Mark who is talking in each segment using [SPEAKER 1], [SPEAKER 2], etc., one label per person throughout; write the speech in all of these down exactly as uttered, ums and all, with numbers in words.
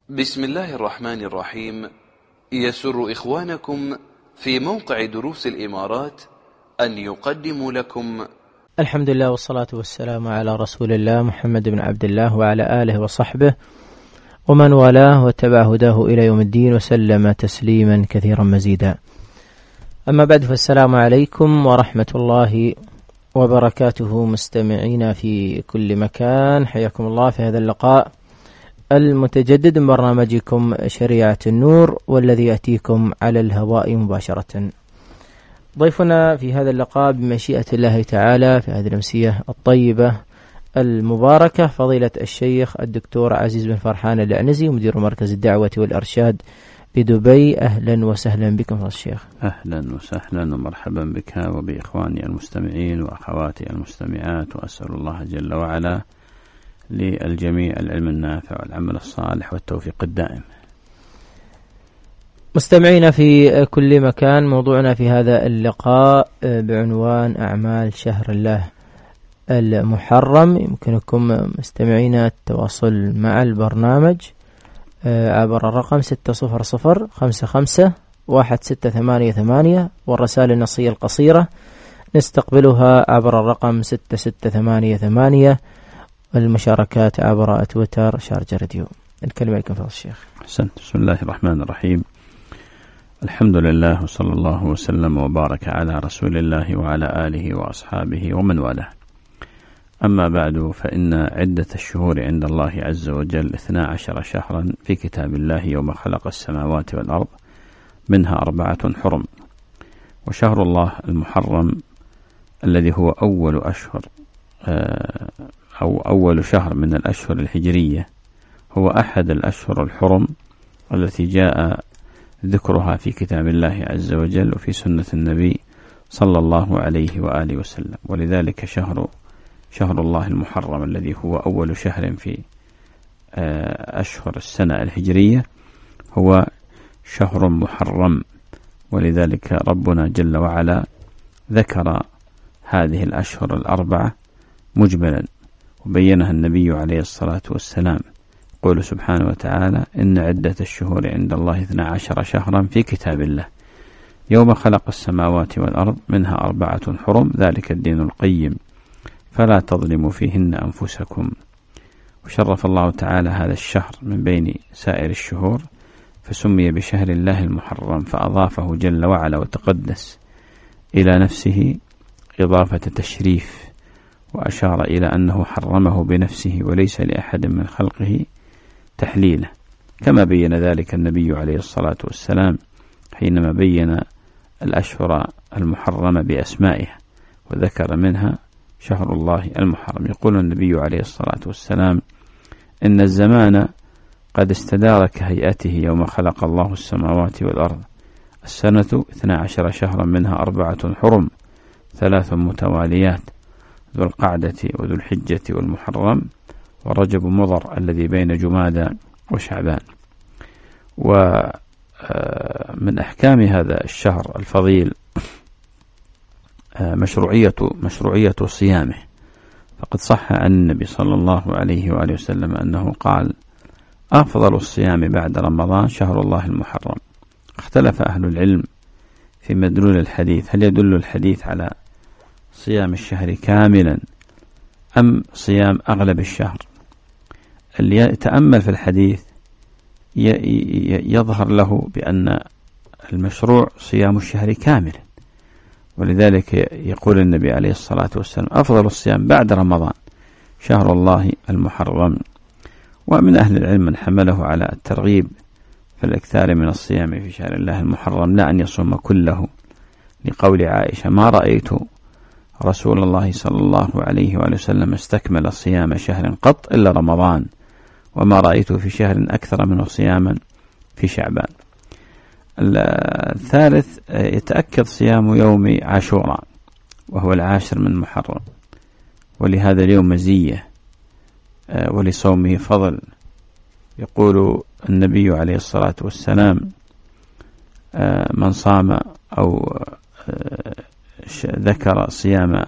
[SPEAKER 1] بسم الله الرحمن الرحيم. يسر إخوانكم في موقع دروس الإمارات أن يقدموا لكم
[SPEAKER 2] الحمد لله والصلاة والسلام على رسول الله محمد بن عبد الله وعلى آله وصحبه ومن والاه واتبع هداه إلى يوم الدين وسلم تسليما كثيرا مزيدا. أما بعد، فالسلام عليكم ورحمة الله وبركاته مستمعين في كل مكان، حياكم الله في هذا اللقاء المتجدد من برنامجكم شريعة النور، والذي يأتيكم على الهواء مباشرة. ضيفنا في هذا اللقاء بمشيئة الله تعالى في هذه الأمسية الطيبة المباركة فضيلة الشيخ الدكتور عزيز بن فرحان العنزي، مدير مركز الدعوة والإرشاد بدبي. أهلا وسهلا بكم يا الشيخ.
[SPEAKER 3] أهلا وسهلا ومرحبا بك وبإخواني المستمعين وأخواتي المستمعات، وأسأل الله جل وعلا للجميع العلم النافع والعمل الصالح والتوفيق الدائم.
[SPEAKER 2] مستمعين في كل مكان، موضوعنا في هذا اللقاء بعنوان أعمال شهر الله المحرم. يمكنكم مستمعين التواصل مع البرنامج عبر الرقم ستة صفر صفر خمسة خمسة واحد ستة ثمانية ثمانية، والرسائل النصية القصيرة نستقبلها عبر الرقم ستة ستة ثمانية ثمانية، والمشاركات عبر تويتر شارجة راديو. الكلمة لكم فضل الشيخ.
[SPEAKER 3] حسن. بسم الله الرحمن الرحيم. الحمد لله وصلى الله وسلم وبارك على رسول الله وعلى آله وأصحابه ومن والاه. أما بعد، فإن عدة الشهور عند الله عز وجل اثنا عشر شهرا في كتاب الله يوم خلق السماوات والأرض، منها أربعة حرم. وشهر الله المحرم الذي هو أول أشهر أو أول شهر من الأشهر الهجرية هو أحد الأشهر الحرم التي جاء ذكرها في كتاب الله عز وجل وفي سنة النبي صلى الله عليه وآله وسلم. ولذلك شهر شهر الله المحرم الذي هو أول شهر في أشهر السنة الهجرية هو شهر محرم. ولذلك ربنا جل وعلا ذكر هذه الأشهر الأربعة مجملا، وبينها النبي عليه الصلاة والسلام. قول سبحانه وتعالى: إن عدة الشهور عند الله اثنا عشر شهرا في كتاب الله يوم خلق السماوات والأرض منها أربعة حرم ذلك الدين القيم فلا تظلموا فيهن أنفسكم. وشرف الله تعالى هذا الشهر من بين سائر الشهور فسمي بشهر الله المحرم، فأضافه جل وعلا وتقدس إلى نفسه إضافة تشريف، وأشار إلى أنه حرمه بنفسه وليس لأحد من خلقه تحليله، كما بين ذلك النبي عليه الصلاة والسلام حينما بين الأشهر المحرمة بأسمائها وذكر منها شهر الله المحرم. يقول النبي عليه الصلاة والسلام: إن الزمان قد استدار كهيئته يوم خلق الله السماوات والأرض، السنة اثنا عشر شهرا منها أربعة حرم ثلاث متواليات، ذو القعدة وذو الحجة والمحرم ورجب مضر الذي بين جمادى وشعبان. ومن أحكام هذا الشهر الفضيل مشروعية مشروعية صيامه، فقد صح عن النبي صلى الله عليه وآله وسلم أنه قال: أفضل الصيام بعد رمضان شهر الله المحرم. اختلف أهل العلم في مدلول الحديث، هل يدل الحديث على صيام الشهر كاملا أم صيام أغلب الشهر؟ اللي يتأمل في الحديث يظهر له بأن المشروع صيام الشهر كاملا، ولذلك يقول النبي عليه الصلاة والسلام: أفضل الصيام بعد رمضان شهر الله المحرم. ومن أهل العلم من حمله على الترغيب في الإكثار من الصيام في شهر الله المحرم، لا أن يصوم كله، لقول عائشة: ما رأيت رسول الله صلى الله عليه وآله وسلم استكمل صيام شهر قط إلا رمضان، وما رأيته في شهر أكثر منه صياما في شعبان. الثالث، يتأكد صيام يوم عاشوراء وهو العاشر من محرم، ولهذا اليوم مزية ولصومه فضل. يقول النبي عليه الصلاة والسلام: من صام أو ذكر صيام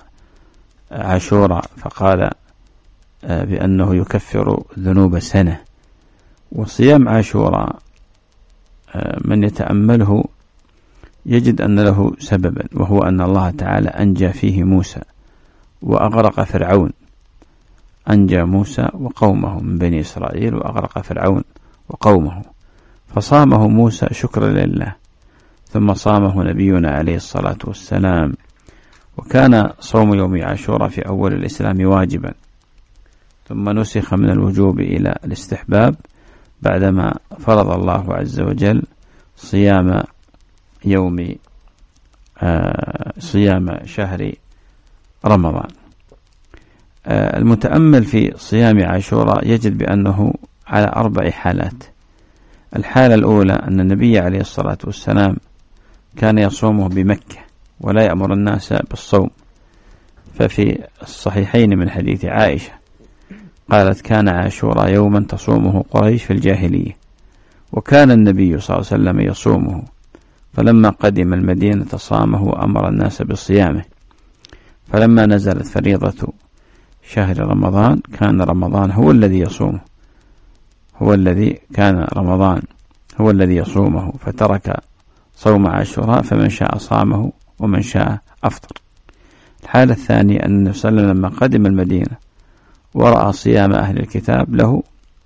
[SPEAKER 3] عاشوراء فقال بأنه يكفر ذنوب سنة، وصيام عاشوراء من يتأمله يجد أن له سببا، وهو أن الله تعالى أنجى فيه موسى وأغرق فرعون، أنجى موسى وقومه من بني إسرائيل وأغرق فرعون وقومه، فصامه موسى شكرا لله، ثم صامه نبينا عليه الصلاة والسلام. وكان صوم يوم عاشوراء في أول الإسلام واجبا، ثم نسخ من الوجوب إلى الاستحباب بعدما فرض الله عز وجل صيام يوم آه صيام شهر رمضان. آه المتأمل في صيام عاشوراء يجد بأنه على أربع حالات. الحالة الأولى أن النبي عليه الصلاة والسلام كان يصومه بمكة ولا يأمر الناس بالصوم، ففي الصحيحين من حديث عائشة قالت: كان عاشوراء يوما تصومه قريش في الجاهلية، وكان النبي صلى الله عليه وسلم يصومه، فلما قدم المدينة صامه وأمر الناس بصيامه، فلما نزلت فريضة شهر رمضان كان رمضان هو الذي يصومه، هو الذي كان رمضان هو الذي يصومه، فترك صوم عاشوراء، فمن شاء صامه ومن شاء أفطر. الحالة الثانية أن النبي صلى الله عليه وسلم لما قدم المدينة ورأى صيام أهل الكتاب له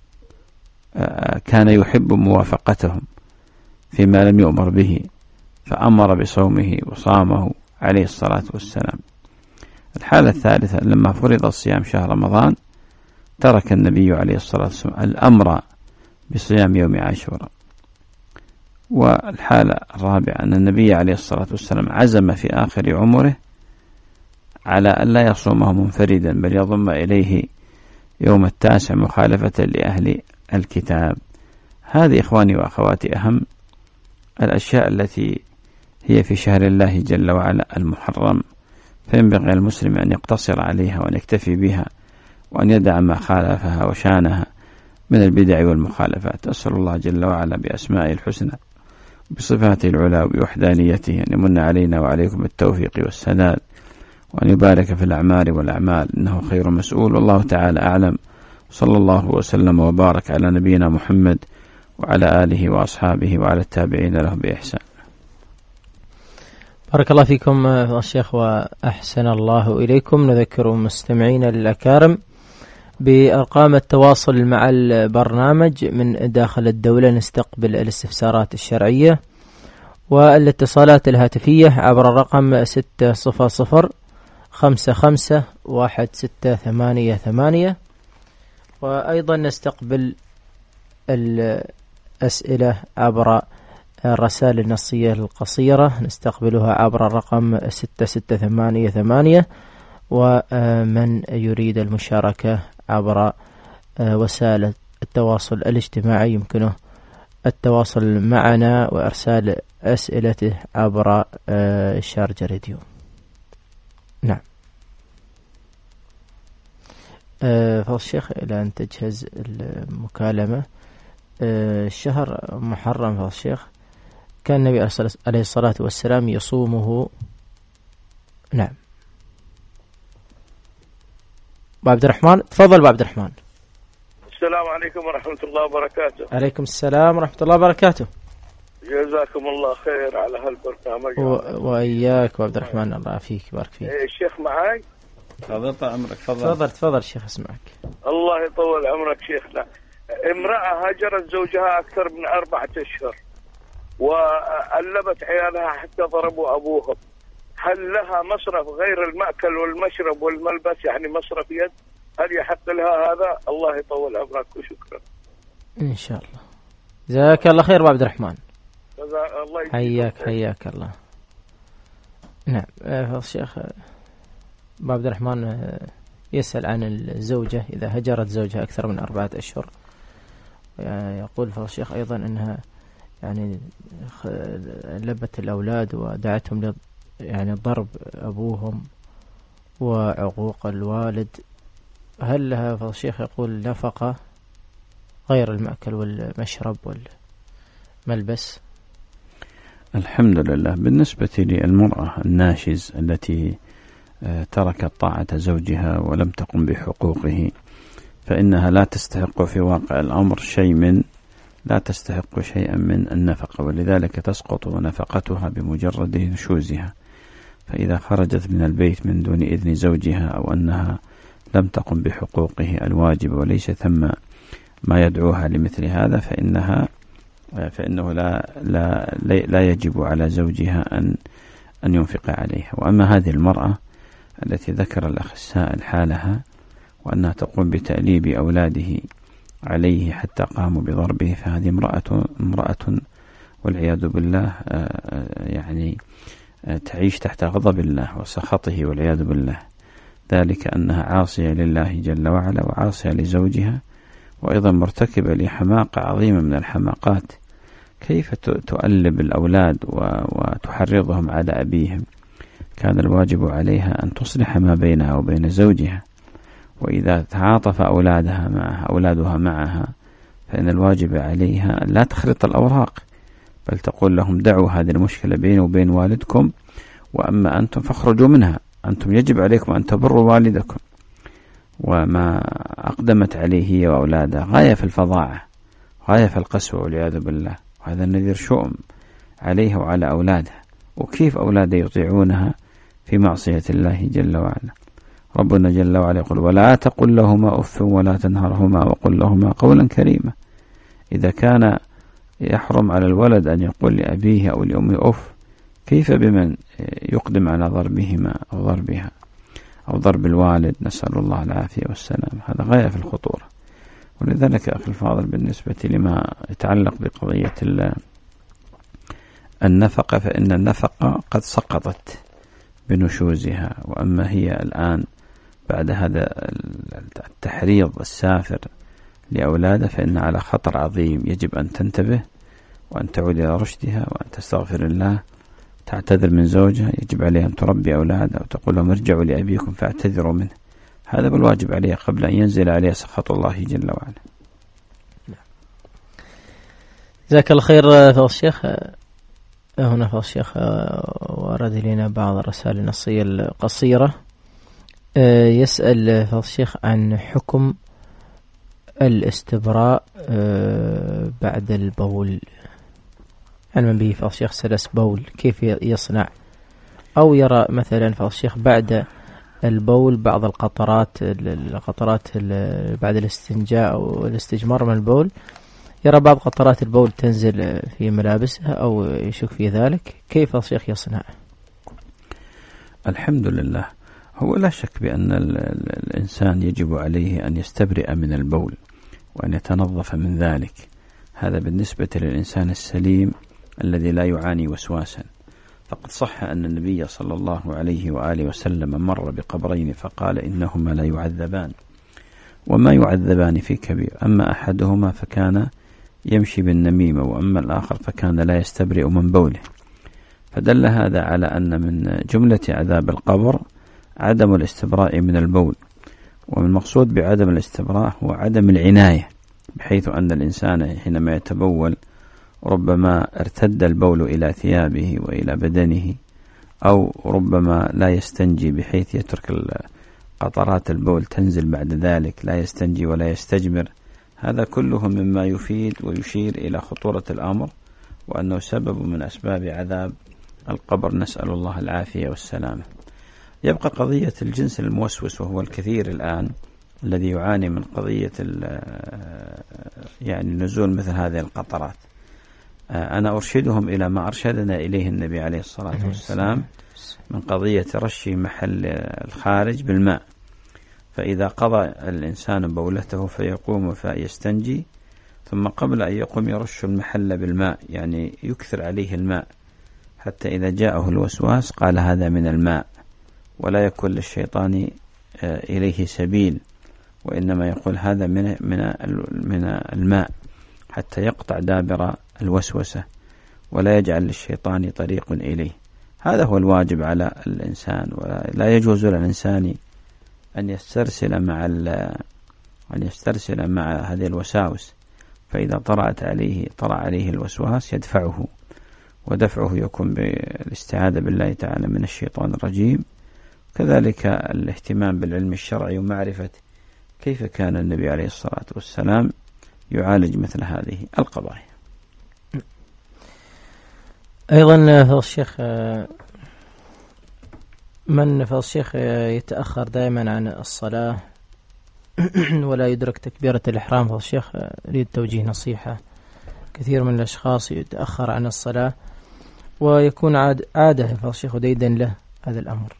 [SPEAKER 3] كان يحب موافقتهم فيما لم يؤمر به، فأمر بصومه وصامه عليه الصلاة والسلام. الحالة الثالثة لما فرض الصيام شهر رمضان ترك النبي عليه الصلاة والسلام الأمر بصيام يوم عاشوراء. والحالة الرابعة أن النبي عليه الصلاة والسلام عزم في آخر عمره على أن لا يصومه منفردا، بل يضم إليه يوم التاسع مخالفة لأهل الكتاب. هذه إخواني وأخواتي أهم الأشياء التي هي في شهر الله جل وعلا المحرم، فينبغي المسلم أن يقتصر عليها وأن يكتفي بها، وأن يدع ما خالفها وشانها من البدع والمخالفات. أسأل الله جل وعلا بأسمائه الحسنى بصفاته العلى وبوحدانيته أن يمن علينا وعليكم بالتوفيق والسداد، وأن يبارك في الأعمال والأعمال، إنه خير مسؤول، والله تعالى أعلم. صلى الله وسلم وبارك على نبينا محمد وعلى آله وأصحابه وعلى التابعين له بإحسان.
[SPEAKER 2] بارك الله فيكم الشيخ وأحسن الله إليكم. نذكر مستمعين الأكارم بأرقام التواصل مع البرنامج من داخل الدولة، نستقبل الاستفسارات الشرعية والاتصالات الهاتفية عبر الرقم ستة صفر صفر خمسة خمسة واحد ستة ثمانية ثمانية، وأيضا نستقبل الأسئلة عبر الرسائل النصية القصيرة، نستقبلها عبر الرقم ستة ستة ثمانية ثمانية. ومن يريد المشاركة عبر وسائل التواصل الاجتماعي يمكنه التواصل معنا وإرسال أسئلته عبر الشارجة راديو. نعم. فالشيخ إلى أن تجهز المكالمة، الشهر محرم فالشيخ كان النبي عليه الصلاة والسلام يصومه. نعم. عبد الرحمن، تفضل عبد الرحمن.
[SPEAKER 4] السلام عليكم ورحمة الله وبركاته.
[SPEAKER 2] عليكم السلام ورحمة الله وبركاته.
[SPEAKER 4] جزاكم الله خير على هالبرنامج.
[SPEAKER 2] و... وإياك وعبد الرحمن، الله فيك بارك فيك.
[SPEAKER 4] إيه الشيخ معاي؟
[SPEAKER 3] تفضل عمرك. تفضل
[SPEAKER 2] تفضل تفضل شيخ اسمعك.
[SPEAKER 4] الله يطول عمرك شيخنا. امرأة هجرت زوجها أكثر من أربعة أشهر وألبت عيالها حتى ضربوا أبوهم، هل لها مصرف غير المأكل والمشرب والملبس، يعني مصرف يد؟ هل يحق لها هذا؟ الله يطول عمرك وشكرا.
[SPEAKER 2] إن شاء الله. جزاك الله خير عبد الرحمن.
[SPEAKER 4] الله
[SPEAKER 2] حياك حياك الله. نعم. الشيخ عبد الرحمن يسأل عن الزوجة إذا هجرت زوجها أكثر من أربعة أشهر، يقول فالشيخ أيضا أنها يعني لبت الأولاد ودعتهم يعني ضرب أبوهم وعقوق الوالد، هل لها فالشيخ يقول نفقة غير المأكل والمشرب والملبس؟
[SPEAKER 3] الحمد لله. بالنسبة للمرأة الناشز التي تركت طاعة زوجها ولم تقم بحقوقه، فإنها لا تستحق في واقع الأمر شيء من لا تستحق شيئا من النفقة، ولذلك تسقط نفقتها بمجرد نشوزها. فإذا خرجت من البيت من دون إذن زوجها أو أنها لم تقم بحقوقه الواجبة وليس ثم ما يدعوها لمثل هذا فإنها فإنه لا لا لا يجب على زوجها أن أن ينفق عليها. وأما هذه المرأة التي ذكر الأخ السائل حالها وأنها تقوم بتأليب أولاده عليه حتى قاموا بضربه، فهذه امرأة امرأة والعياذ بالله يعني تعيش تحت غضب الله وسخطه والعياذ بالله، ذلك أنها عاصية لله جل وعلا وعاصية لزوجها، وأيضا مرتكبة لحماقة عظيمة من الحماقات. كيف تؤلب الأولاد وتحرضهم على أبيهم؟ كان الواجب عليها أن تصلح ما بينها وبين زوجها، وإذا تعاطف أولادها معها أولادها معها فإن الواجب عليها لا تخلط الأوراق، بل تقول لهم دعوا هذه المشكلة بيني وبين والدكم، وأما أنتم فاخرجوا منها، أنتم يجب عليكم أن تبروا والدكم. وما أقدمت عليه هي وأولادها غاية في الفظاعة، غاية في القسوة والعياذ بالله، وهذا النذير شؤم عليها وعلى أولادها. وكيف أولادها يطيعونها في معصية الله جل وعلا؟ ربنا جل وعلا يقول ولا تقل لهما أف ولا تنهرهما وقل لهما قولا كريما. إذا كان يحرم على الولد أن يقول لأبيه أو لأمه أف، كيف بمن يقدم على ضربهما أو ضربها أو ضرب الوالد؟ نسأل الله العافية والسلام. هذا غاية في الخطورة. ولذلك أخي الفاضل بالنسبة لما يتعلق بقضية النفقة، فإن النفقة قد سقطت بنشوزها، وأما هي الآن بعد هذا التحريض السافر لأولادها فإن على خطر عظيم. يجب أن تنتبه وأن تعود إلى رشدها وأن تستغفر الله، تعتذر من زوجها. يجب عليها أن تربي أولادها وتقول لهم ارجعوا لأبيكم فاعتذروا منه. هذا بالواجب عليها قبل أن ينزل عليها سخط الله جل وعلا.
[SPEAKER 2] جزاك الله خير فضل الشيخ. هنا فضل الشيخ ورد لنا بعض الرسائل النصية القصيرة. يسأل فضل الشيخ عن حكم الاستبراء بعد البول. علما به فضل الشيخ سلس بول كيف يصنع، أو يرى مثلا فضل الشيخ بعد البول بعض القطرات القطرات بعد الاستنجاء أو الاستجمار من البول، يرى بعض قطرات البول تنزل في ملابسها أو يشك في ذلك، كيف الشيخ يصنع؟
[SPEAKER 3] الحمد لله. هو لا شك بأن الإنسان يجب عليه أن يستبرئ من البول وأن يتنظف من ذلك. هذا بالنسبة للإنسان السليم الذي لا يعاني وسواسا. فقد صح أن النبي صلى الله عليه وآله وسلم مر بقبرين فقال إنهما لا يعذبان وما يعذبان في كبير، أما أحدهما فكان يمشي بالنميمة وأما الآخر فكان لا يستبرئ من بوله. فدل هذا على أن من جملة عذاب القبر عدم الاستبراء من البول، ومن المقصود بعدم الاستبراء هو عدم العناية، بحيث أن الإنسان حينما يتبول ربما ارتد البول إلى ثيابه وإلى بدنه، أو ربما لا يستنجي بحيث يترك قطرات البول تنزل بعد ذلك، لا يستنجي ولا يستجمر. هذا كله مما يفيد ويشير إلى خطورة الأمر وأنه سبب من أسباب عذاب القبر، نسأل الله العافية والسلامة. يبقى قضية الجنس الموسوس، وهو الكثير الآن الذي يعاني من قضية يعني نزول مثل هذه القطرات. أنا أرشدهم إلى ما أرشدنا إليه النبي عليه الصلاة والسلام من قضية رش محل الخارج بالماء. فإذا قضى الإنسان بولته فيقوم فيستنجي، ثم قبل أن يقوم يرش المحل بالماء، يعني يكثر عليه الماء حتى إذا جاءه الوسواس قال هذا من الماء، ولا يكون للشيطان إليه سبيل، وإنما يقول هذا من من من الماء حتى يقطع دابر الوسوسة ولا يجعل للشيطان طريق إليه. هذا هو الواجب على الإنسان، ولا يجوز للإنسان أن يسترسل مع أن يسترسل مع هذه الوساوس. فإذا طرأت عليه طرأ عليه الوسواس يدفعه، ودفعه يكون بالاستعاذة بالله تعالى من الشيطان الرجيم. كذلك الاهتمام بالعلم الشرعي ومعرفة كيف كان النبي عليه الصلاة والسلام يعالج مثل هذه القضايا.
[SPEAKER 2] أيضا فضل الشيخ، من فضل الشيخ يتأخر دائما عن الصلاة ولا يدرك تكبيرة الإحرام، فضل الشيخ أريد توجيه نصيحة. كثير من الأشخاص يتأخر عن الصلاة ويكون عاد عادة فضل الشيخ وديدا له هذا الأمر.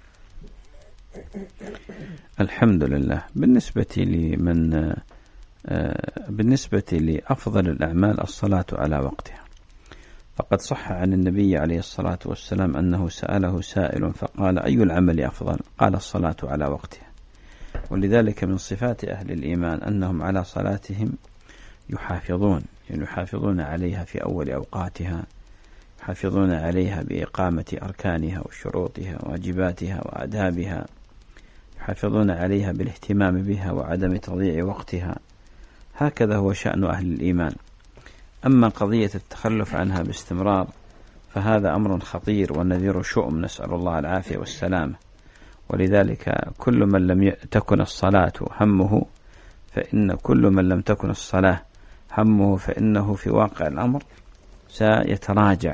[SPEAKER 3] الحمد لله. بالنسبة لمن بالنسبة لأفضل الأعمال الصلاة على وقتها، فقد صح عن النبي عليه الصلاة والسلام أنه سأله سائل فقال: أي العمل أفضل؟ قال: الصلاة على وقتها. ولذلك من صفات أهل الإيمان أنهم على صلاتهم يحافظون، يعني يحافظون عليها في أول أوقاتها، يحافظون عليها بإقامة أركانها وشروطها وواجباتها وآدابها، يحافظون عليها بالاهتمام بها وعدم تضييع وقتها. هكذا هو شأن أهل الإيمان. أما قضية التخلف عنها باستمرار فهذا أمر خطير والنذير شؤم، نسأل الله العافية والسلامة. ولذلك كل من لم تكن الصلاة همه فإن كل من لم تكن الصلاة همه فإنه في واقع الأمر سيتراجع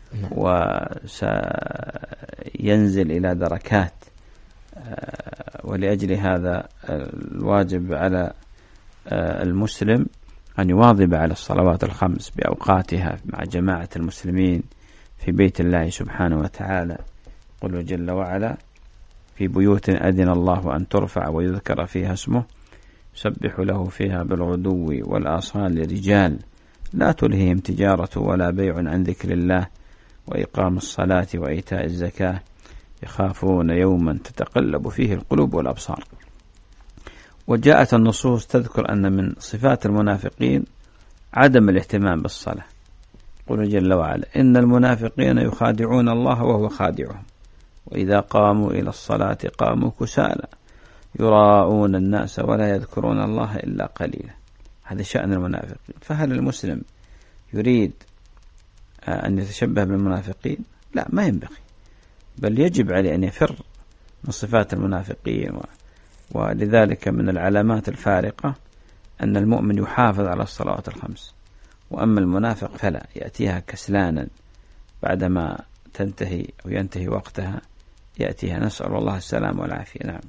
[SPEAKER 3] وسينزل إلى دركات. ولأجل هذا الواجب على المسلم أن يواظب على الصلوات الخمس بأوقاتها مع جماعة المسلمين في بيت الله سبحانه وتعالى. قل جل وعلا: في بيوت أذن الله أن ترفع ويذكر فيها اسمه يسبح له فيها بالغدو والآصال رجال لا تلهيهم تجارة ولا بيع عن ذكر الله وإقام الصلاة وإيتاء الزكاة يخافون يوما تتقلب فيه القلوب والأبصار. وجاءت النصوص تذكر أن من صفات المنافقين عدم الاهتمام بالصلاة. قل جل وعلا: إن المنافقين يخادعون الله وهو خادعهم وإذا قاموا إلى الصلاة قاموا كسالى يراءون الناس ولا يذكرون الله إلا قليلا. هذا شأن المنافقين. فهل المسلم يريد أن يتشبه بالمنافقين؟ لا، ما ينبغي، بل يجب عليه أن يفر من صفات المنافقين. ولذلك من العلامات الفارقة أن المؤمن يحافظ على الصلوات الخمس، وأما المنافق فلا، يأتيها كسلانا بعدما تنتهي أو ينتهي وقتها يأتيها. نسأل الله السلام والعافية. نعم.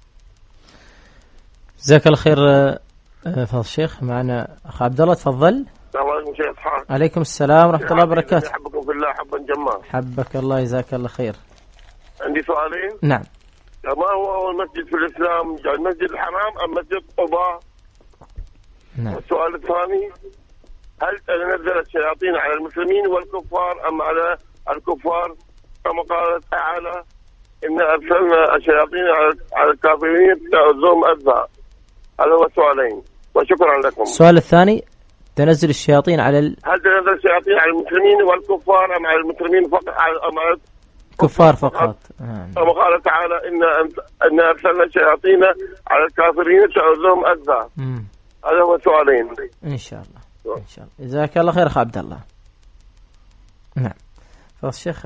[SPEAKER 2] جزاك الله خير فضل الشيخ. معنا أخ عبد الله، تفضل.
[SPEAKER 4] السلام عليكم شيخ إسحاق.
[SPEAKER 2] عليكم السلام ورحمة الله وبركاته.
[SPEAKER 4] أحبكم في الله حبا جما.
[SPEAKER 2] حبك الله، جزاك الله خير.
[SPEAKER 4] عندي سؤالين.
[SPEAKER 2] نعم.
[SPEAKER 4] ما هو أول مسجد في الإسلام، يعني المسجد الحرام أم مسجد قباء؟
[SPEAKER 2] نعم.
[SPEAKER 4] السؤال الثاني: هل تنزل الشياطين على المسلمين والكفار أم على الكفار كما قال تعالى: إن أرسلنا الشياطين على الكافرين تعزهم أذى؟ هذا هو السؤالين وشكرا لكم.
[SPEAKER 2] السؤال الثاني: تنزل الشياطين على ال...
[SPEAKER 4] هل تنزل الشياطين على المسلمين والكفار أم على المسلمين فقط أم على
[SPEAKER 2] كفار فقط؟
[SPEAKER 4] كما قال تعالى: إن أن أرسلنا الشياطين على الكافرين تعزهم أذى. هذا هو السؤالين.
[SPEAKER 2] إن شاء الله إن شاء الله. جزاك الله خير أخ عبد الله. نعم. فالشيخ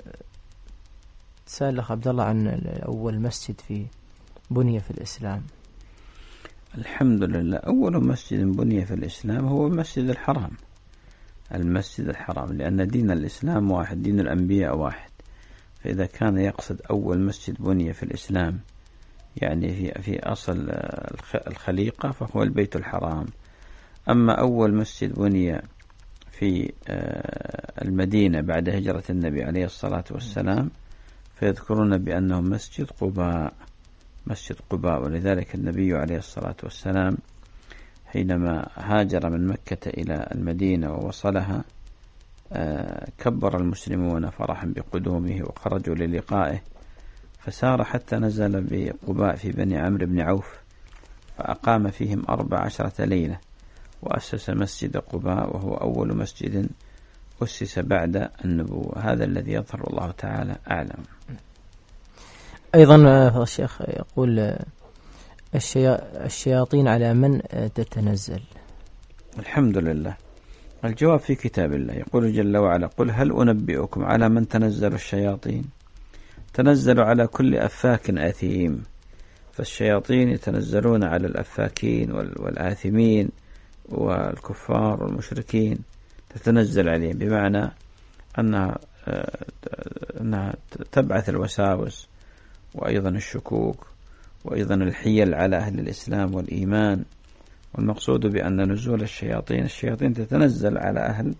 [SPEAKER 2] سأل الأخ عبد الله عن أول مسجد في بني في الإسلام.
[SPEAKER 3] الحمد لله. أول مسجد بني في الإسلام هو المسجد الحرام، المسجد الحرام، لأن دين الإسلام واحد، دين الأنبياء واحد. فإذا كان يقصد أول مسجد بني في الإسلام يعني في في أصل الخليقة فهو البيت الحرام. أما أول مسجد بني في المدينة بعد هجرة النبي عليه الصلاة والسلام فيذكرون بأنه مسجد قباء، مسجد قباء. ولذلك النبي عليه الصلاة والسلام حينما هاجر من مكة إلى المدينة ووصلها كبر المسلمون فرحا بقدومه وخرجوا للقائه، فسار حتى نزل بقباء في بني عمرو بن عوف فأقام فيهم أربع عشرة ليلة وأسس مسجد قباء، وهو أول مسجد أسس بعد النبوة. هذا الذي يظهر، الله تعالى أعلم.
[SPEAKER 2] أيضا الشيخ يقول: الشياطين على من تتنزل؟
[SPEAKER 3] الحمد لله. الجواب في كتاب الله. يقول جل وعلا: قل هل أنبئكم على من تنزل الشياطين؟ تنزل على كل أفاك أثيم. فالشياطين يتنزلون على الأفاكين والآثمين والكفار والمشركين تتنزل عليهم، بمعنى أنها أنها تبعث الوساوس وأيضا الشكوك وأيضا الحيل على أهل الإسلام والإيمان. والمقصود بأن نزول الشياطين الشياطين تتنزل على أهل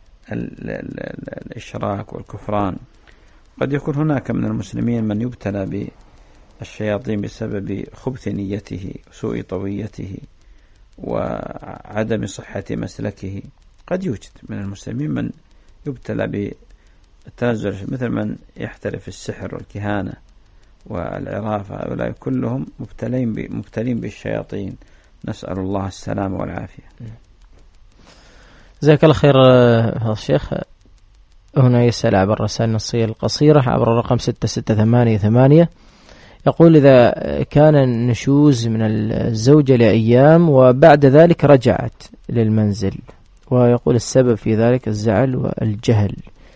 [SPEAKER 3] الإشراك والكفران. قد يكون هناك من المسلمين من يبتلى بالشياطين بسبب خبث نيته وسوء طويته وعدم صحة مسلكه. قد يوجد من المسلمين من يبتلى بالتنزل، مثل من يحترف السحر والكهانة والعرافة، هؤلاء كلهم مبتلين مبتلين بالشياطين، نسأل الله السلامة والعافية.
[SPEAKER 2] جزاك الله خير فضيلة الشيخ. هنا يسأل عبر الرسائل النصية القصيرة عبر الرقم ستة ستة ثمانية ثمانية، يقول: إذا كان النشوز من الزوجة لأيام وبعد ذلك رجعت للمنزل، ويقول السبب في ذلك الزعل والجهل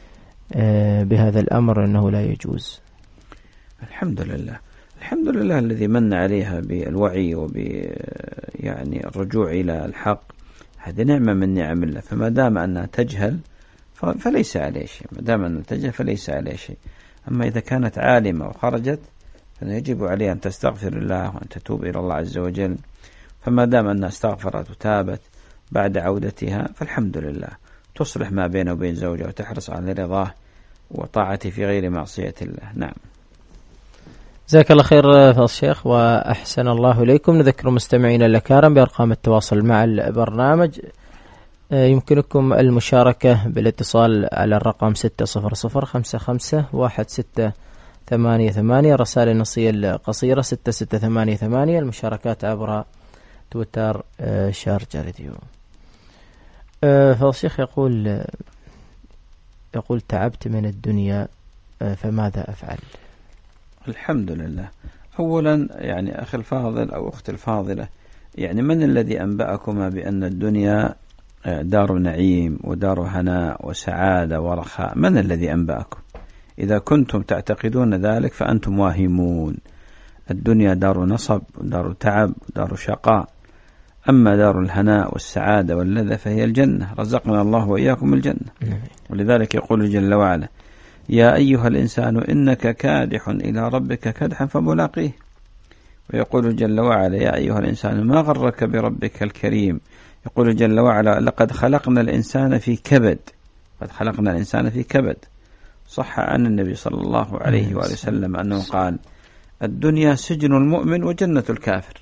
[SPEAKER 2] بهذا الأمر أنه لا يجوز.
[SPEAKER 3] الحمد لله الحمد لله الذي من عليها بالوعي وب يعني الرجوع إلى الحق، هذه نعمة من نعم الله. فما دام أنها تجهل فليس عليه شيء، ما دام أنها تجهل فليس عليه شيء. أما إذا كانت عالمة وخرجت فيجب عليها أن تستغفر الله وأن تتوب إلى الله عز وجل. فما دام أنها استغفرت وتابت بعد عودتها فالحمد لله، تصلح ما بينه وبين زوجها وتحرص على رضاه وطاعته في غير معصية الله. نعم.
[SPEAKER 2] جزاك الله خير فضيلة الشيخ وأحسن الله إليكم. نذكر مستمعينا الأكارم بأرقام التواصل مع البرنامج. يمكنكم المشاركة بالاتصال على الرقم ستة صفر صفر خمسة خمسة واحد ستة ثمانية ثمانية، رسالة النصية القصيرة ستة ستة ثمانية ثمانية، المشاركات عبر تويتر شارجة راديو. فضيلة الشيخ يقول يقول تعبت من الدنيا فماذا أفعل؟
[SPEAKER 3] الحمد لله. أولا يعني أخي الفاضل أو أختي الفاضلة، يعني من الذي أنبأكما بأن الدنيا دار نعيم ودار هناء وسعادة ورخاء؟ من الذي أنبأكم؟ إذا كنتم تعتقدون ذلك فأنتم واهمون. الدنيا دار نصب ودار تعب ودار شقاء، أما دار الهناء والسعادة واللذة فهي الجنة، رزقنا الله وإياكم الجنة. ولذلك يقول جل وعلا: يا أيها الإنسان إنك كادح إلى ربك كدحا فملاقيه. ويقول جل وعلا: يا أيها الإنسان ما غرك بربك الكريم. يقول جل وعلا: لقد خلقنا الإنسان في كبد. قد خلقنا الإنسان في كبد. صح عن النبي صلى الله عليه وآله وسلم أنه قال: الدنيا سجن المؤمن وجنة الكافر.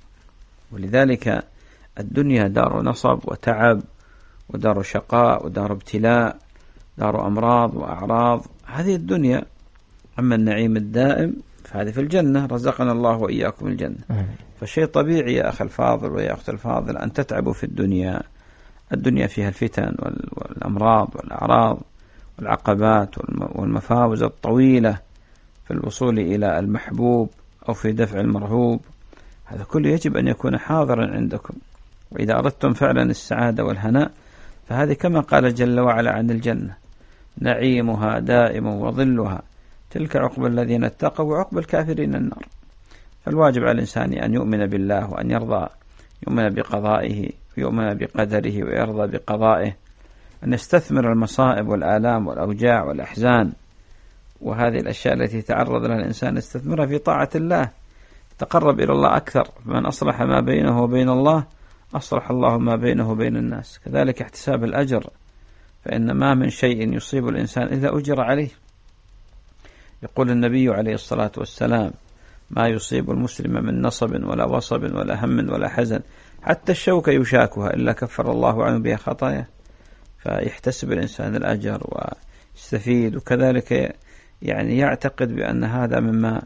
[SPEAKER 3] ولذلك الدنيا دار نصب وتعب ودار شقاء ودار ابتلاء، دار أمراض وأعراض، هذه الدنيا. أما النعيم الدائم فهذه في الجنة، رزقنا الله وإياكم الجنة. فشيء طبيعي يا أخي الفاضل ويا أخت الفاضل أن تتعبوا في الدنيا. الدنيا فيها الفتن والأمراض والأعراض والعقبات والمفاوز الطويلة في الوصول إلى المحبوب أو في دفع المرهوب. هذا كله يجب أن يكون حاضرا عندكم. وإذا أردتم فعلا السعادة والهناء فهذه كما قال جل وعلا عن الجنة: نعيمها دائم وظلها تلك عقبى الذين اتقوا وعقبى الكافرين النار. فالواجب على الإنسان أن يؤمن بالله وأن يرضى، يؤمن بقضائه ويؤمن بقدره ويرضى بقضائه، أن يستثمر المصائب والآلام والأوجاع والأحزان وهذه الأشياء التي تعرض لها الإنسان يستثمرها في طاعة الله، تقرب إلى الله أكثر. من أصلح ما بينه وبين الله أصلح الله ما بينه وبين الناس. كذلك احتساب الأجر، فإن ما من شيء يصيب الإنسان إلا أجر عليه. يقول النبي عليه الصلاة والسلام: ما يصيب المسلم من نصب ولا وصب ولا هم ولا حزن حتى الشوكة يشاكها إلا كفر الله عنه بها خطاياه. فيحتسب الإنسان الأجر ويستفيد، وكذلك يعني يعتقد بأن هذا مما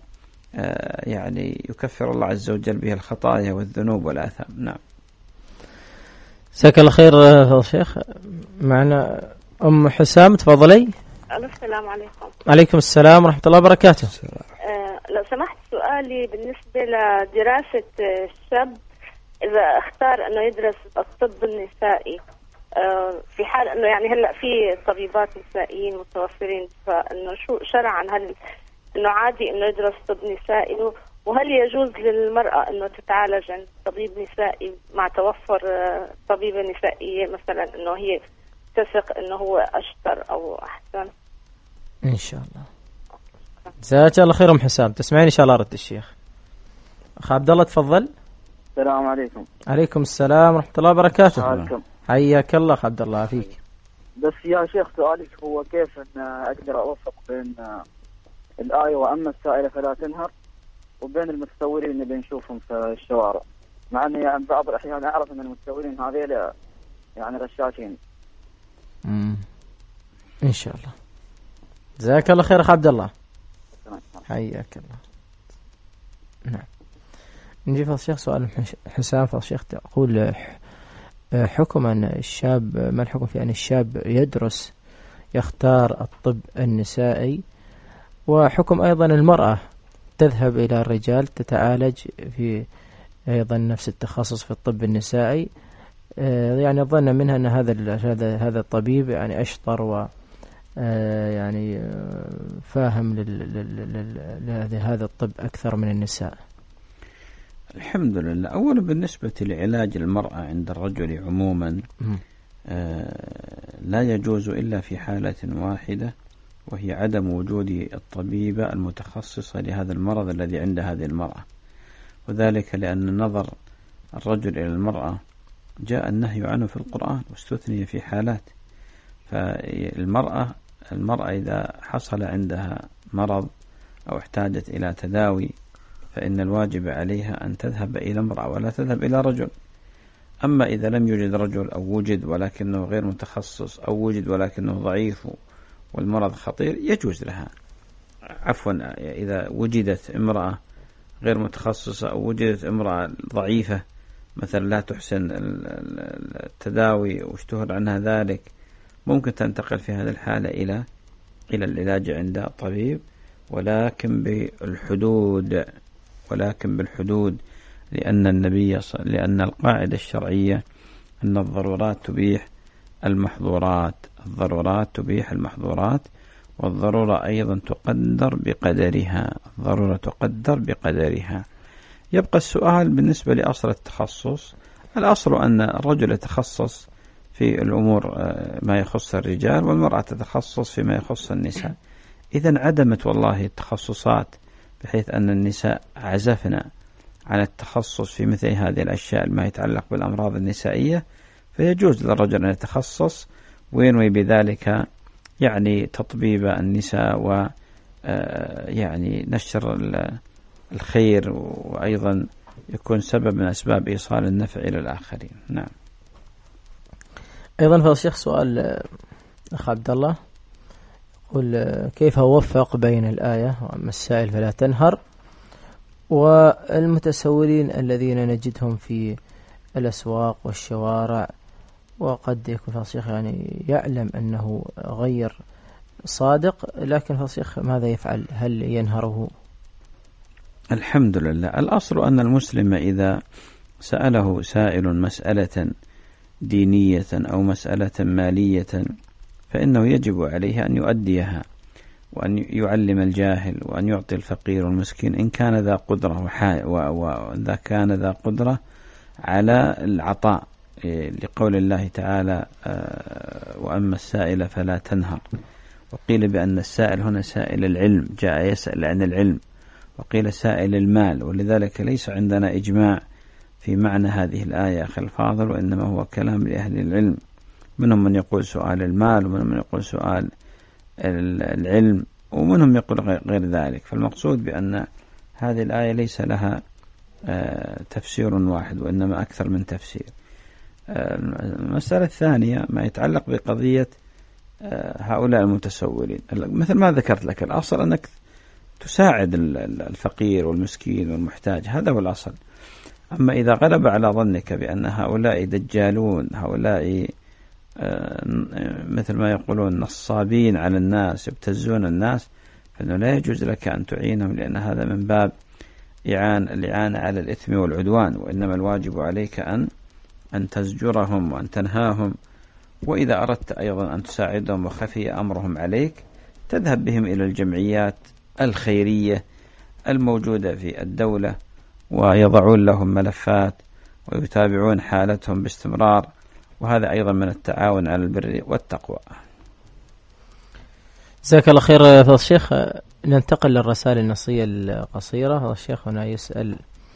[SPEAKER 3] يعني يكفر الله عز وجل به الخطايا والذنوب والآثام. نعم.
[SPEAKER 2] جزاك الله خير فضيلة الشيخ. معنا أم حسام، تفضلي.
[SPEAKER 5] السلام عليكم.
[SPEAKER 2] عليكم السلام ورحمة الله وبركاته.
[SPEAKER 5] آه لو سمحت، سؤالي بالنسبة لدراسة الشاب إذا اختار أنه يدرس الطب النسائي، آه في حال أنه يعني هلأ في طبيبات نسائيين متوفرين، فإنه شو شرعا هل إنه عادي إنه يدرس طب نسائي، وهل يجوز للمرأة أنه تتعالج عند طبيب نسائي مع توفر طبيبة نسائية مثلا، أنه هي تثق أنه هو أشطر أو أحسن؟
[SPEAKER 2] إن شاء الله. جزاك الله خير أم حسام. تسمعين إن شاء الله رد الشيخ. أخ عبد الله تفضل.
[SPEAKER 6] السلام عليكم.
[SPEAKER 2] عليكم السلام ورحمة الله وبركاته.
[SPEAKER 6] عليكم.
[SPEAKER 2] حياك الله أخ عبد الله فيك.
[SPEAKER 6] بس يا شيخ سؤالك هو كيف أن أقدر أوفق بين الآية وأما السائلة فلا تنهر وبين المتسولين اللي بنشوفهم في الشوارع، مع أني يعني بعض الأحيان أعرف أن المتسولين هذيل يعني غشاشين.
[SPEAKER 2] امم إن شاء الله. جزاك الله خير أخ عبد الله. حياك الله. نعم. نجي في الشيخ سؤال حسام. في الشيخ تقول حكم أن الشاب، ما الحكم في أن الشاب يدرس يختار الطب النسائي، وحكم أيضا المرأة تذهب إلى الرجال تتعالج في أيضا نفس التخصص في الطب النسائي، يعني ظن منها أن هذا هذا هذا الطبيب يعني أشطر و يعني فاهم لهذا الطب أكثر من النساء.
[SPEAKER 3] الحمد لله. أولا بالنسبة لعلاج المرأة عند الرجل عموما لا يجوز إلا في حالة واحدة، وهي عدم وجود الطبيبة المتخصصة لهذا المرض الذي عند هذه المرأة، وذلك لأن نظر الرجل إلى المرأة جاء النهي عنه في القرآن واستثني في حالات. فالمرأة المرأة إذا حصل عندها مرض أو احتاجت إلى تداوي فإن الواجب عليها أن تذهب إلى امرأة ولا تذهب إلى رجل. أما إذا لم يوجد رجل أو وجد ولكنه غير متخصص أو وجد ولكنه ضعيف والمرض خطير يجوز لها، عفوا إذا وجدت امرأة غير متخصصة أو وجدت امرأة ضعيفة مثلا لا تحسن التداوي واشتهر عنها ذلك، ممكن تنتقل في هذه الحالة إلى إلى العلاج عند طبيب، ولكن بالحدود ولكن بالحدود لأن النبي لأن القاعدة الشرعية أن الضرورات تبيح المحظورات، الضرورات تبيح المحظورات، والضرورة أيضا تقدر بقدرها، الضرورة تقدر بقدرها. يبقى السؤال بالنسبة لأصل التخصص. الأصل أن الرجل يتخصص في الأمور ما يخص الرجال، والمرأة تتخصص فيما يخص النساء. إذن عدمت والله التخصصات بحيث أن النساء عزفنا على التخصص في مثل هذه الأشياء ما يتعلق بالأمراض النسائية، فيجوز للرجل أن يتخصص وينوي بذلك يعني تطبيب النساء و يعني نشر الخير، وأيضا يكون سبب من أسباب إيصال النفع إلى الآخرين. نعم.
[SPEAKER 2] أيضا فالشيخ سؤال أخ عبد الله يقول كيف أوفق بين الآية وأما السائل فلا تنهر والمتسولين الذين نجدهم في الأسواق والشوارع، وقد يكون فالشيخ يعني يعلم أنه غير صادق، لكن فالشيخ ماذا يفعل؟ هل ينهره؟
[SPEAKER 3] الحمد لله. الأصل أن المسلم إذا سأله سائل مسألة دينية أو مسألة مالية فإنه يجب عليه أن يؤديها وأن يعلم الجاهل وأن يعطي الفقير والمسكين إن كان ذا قدرة وإذا كان ذا قدرة على العطاء، لقول الله تعالى وأما السائل فلا تنهر. وقيل بأن السائل هنا سائل العلم، جاء يسأل عن العلم، وقيل سائل المال، ولذلك ليس عندنا إجماع في معنى هذه الآية أخي الفاضل، وإنما هو كلام لأهل العلم، منهم من يقول سؤال المال ومنهم من يقول سؤال العلم ومنهم يقول غير ذلك. فالمقصود بأن هذه الآية ليس لها تفسير واحد وإنما أكثر من تفسير. المسألة الثانية ما يتعلق بقضية هؤلاء المتسولين، مثل ما ذكرت لك الأصل أنك تساعد الفقير والمسكين والمحتاج، هذا هو الأصل. أما إذا غلب على ظنك بأن هؤلاء دجالون، هؤلاء مثل ما يقولون نصابين على الناس يبتزون الناس، فإنه لا يجوز لك أن تعينهم، لأن هذا من باب إعان الإعانة على الإثم والعدوان، وإنما الواجب عليك أن أن تزجرهم وأن تنهاهم. وإذا أردت أيضا أن تساعدهم وخفي أمرهم عليك تذهب بهم إلى الجمعيات الخيرية الموجودة في الدولة، ويضعون لهم ملفات ويتابعون حالتهم باستمرار، وهذا أيضا من التعاون على البر والتقوى.
[SPEAKER 2] جزاك الله خير فضيلة الشيخ. ننتقل للرسائل النصية القصيرة. هذا الشيخ هنا يسأل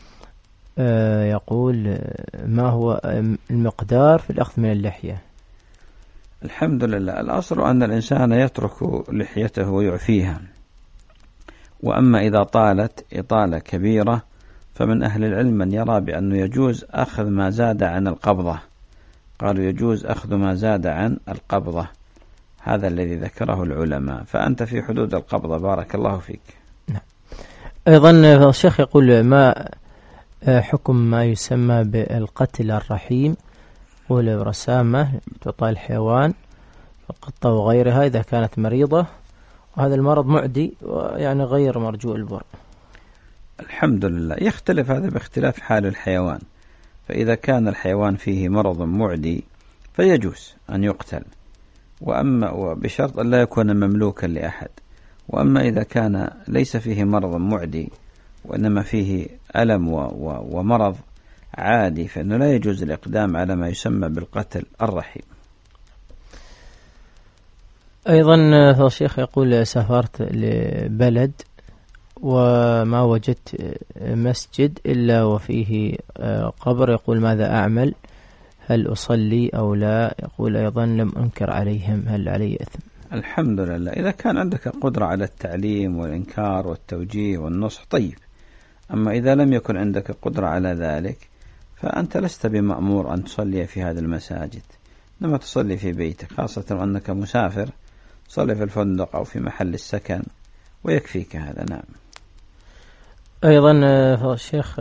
[SPEAKER 2] يقول: ما هو المقدار في الأخذ من اللحية؟
[SPEAKER 3] الحمد لله، الأصل أن الإنسان يترك لحيته ويعفيها، وأما إذا طالت إطالة كبيرة فمن أهل العلم من يرى بأنه يجوز أخذ ما زاد عن القبضة، قالوا يجوز أخذ ما زاد عن القبضة، هذا الذي ذكره العلماء، فأنت في حدود القبضة بارك الله فيك.
[SPEAKER 2] نعم. أيضا الشيخ يقول: ما حكم ما يسمى بالقتل الرحيم والرسامة تعطى الحيوان القطة وغيرها إذا كانت مريضة، وهذا المرض معدي ويعني غير مرجو البر؟
[SPEAKER 3] الحمد لله، يختلف هذا باختلاف حال الحيوان، فإذا كان الحيوان فيه مرض معدي فيجوز أن يقتل، وأما وبشرط أن لا يكون مملوكا لأحد، وأما إذا كان ليس فيه مرض معدي وإنما فيه ألم ومرض عادي فإنه لا يجوز الإقدام على ما يسمى بالقتل الرحيم.
[SPEAKER 2] أيضا فالشيخ يقول: سافرت لبلد وما وجدت مسجد إلا وفيه قبر، يقول ماذا أعمل؟ هل أصلي أو لا؟ يقول أيضا: لم أنكر عليهم، هل علي إثم؟
[SPEAKER 3] الحمد لله، إذا كان عندك قدرة على التعليم والإنكار والتوجيه والنصح طيب، أما إذا لم يكن عندك قدرة على ذلك فأنت لست بمأمور أن تصلي في هذه المساجد، لما تصلي في بيتك، خاصة أنك مسافر، صلي في الفندق أو في محل السكن ويكفيك هذا. نعم.
[SPEAKER 2] أيضا الشيخ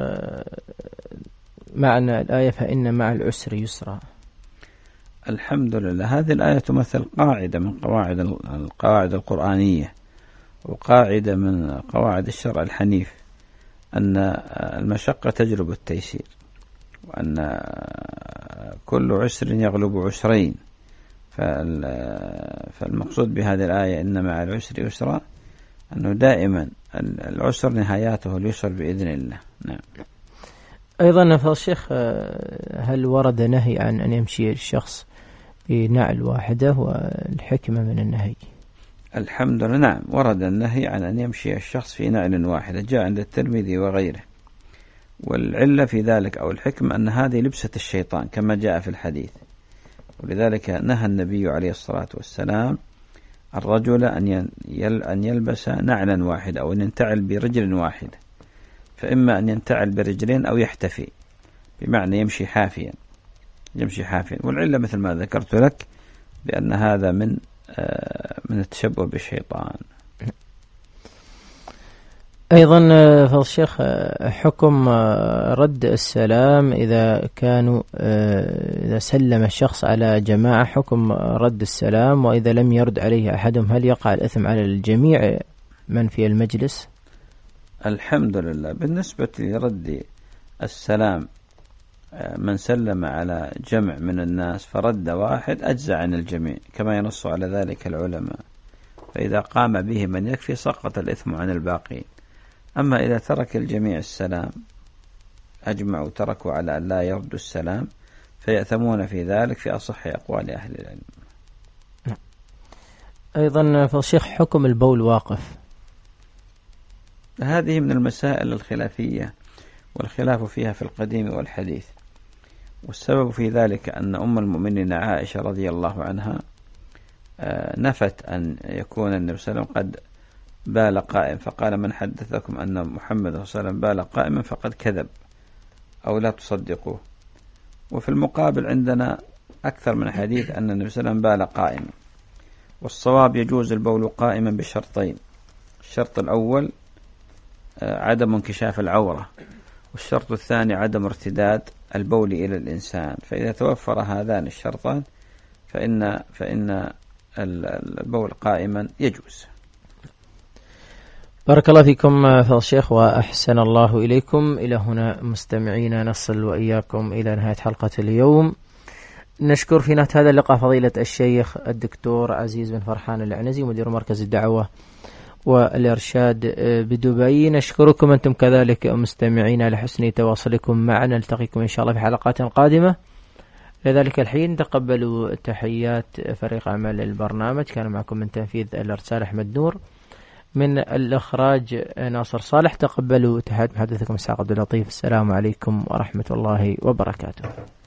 [SPEAKER 2] معنى الآية: فإن مع العسر يسرا.
[SPEAKER 3] الحمد لله، هذه الآية تمثل قاعدة من قواعد القواعد القرآنية، وقاعدة من قواعد الشرع الحنيف، أن المشقة تجلب التيسير، وأن كل عسر يغلب عسرين، فالمقصود بهذه الآية إن مع العسر يسرا، أنه دائما العسر نهاياته اليسر بإذن الله. نعم.
[SPEAKER 2] أيضا فالشيخ، هل ورد نهي عن أن يمشي الشخص بنعل واحدة، والحكمة من النهي؟
[SPEAKER 3] الحمد لله، نعم، ورد النهي عن أن يمشي الشخص في نعل واحدة، جاء عند الترمذي وغيره، والعلة في ذلك أو الحكمة أن هذه لبسة الشيطان كما جاء في الحديث، ولذلك نهى النبي عليه الصلاة والسلام الرجل أن يلبس نعلا واحدة أو أن ينتعل برجل واحدة، فإما أن ينتعل برجلين أو يحتفي، بمعنى يمشي حافيا يمشي حافيا والعلة مثل ما ذكرت لك بأن هذا من من التشبه بالشيطان.
[SPEAKER 2] أيضا فالشيخ، حكم رد السلام إذا كانوا إذا سلم الشخص على جماعة، حكم رد السلام، وإذا لم يرد عليه أحدهم هل يقع الإثم على الجميع من في المجلس؟
[SPEAKER 3] الحمد لله، بالنسبة لرد السلام من سلم على جمع من الناس فرد واحد أجزع عن الجميع كما ينص على ذلك العلماء، فإذا قام به من يكفي سقط الإثم عن الباقين. أما إذا ترك الجميع السلام، أجمعوا تركوا على أن لا يردوا السلام، فيأثمون في ذلك في أصح أقوال أهل العلم.
[SPEAKER 2] أيضا فالشيخ، حكم البول واقف.
[SPEAKER 3] هذه من المسائل الخلافية، والخلاف فيها في القديم والحديث، والسبب في ذلك أن أم المؤمنين عائشة رضي الله عنها نفت أن يكون النبي صلى الله عليه وسلم قد بال قائم، فقال: من حدثكم أن محمد صلى الله عليه وسلم بال قائما فقد كذب أو لا تصدقوه. وفي المقابل عندنا أكثر من حديث أن النبي صلى الله عليه وسلم بال قائما، والصواب يجوز البول قائما بشرطين: الشرط الأول عدم انكشاف العورة، والشرط الثاني عدم ارتداد البول إلى الإنسان، فإذا توفر هذان الشرطان فإن فإن البول قائما يجوز.
[SPEAKER 2] بارك الله فيكم فضيلة الشيخ وأحسن الله إليكم. إلى هنا مستمعينا نصل وإياكم إلى نهاية حلقة اليوم. نشكر في نهاية هذا اللقاء فضيلة الشيخ الدكتور عزيز بن فرحان العنزي مدير مركز الدعوة والإرشاد بدبي. نشكركم أنتم كذلك مستمعين على حسن تواصلكم معنا. نلتقيكم إن شاء الله في حلقات قادمة. لذلك الحين تقبلوا تحيات فريق عمل البرنامج. كان معكم من تنفيذ الإرسال أحمد نور، من الإخراج ناصر صالح. تقبلوا تحيات محدثكم إسحاق عبد اللطيف. السلام عليكم ورحمة الله وبركاته.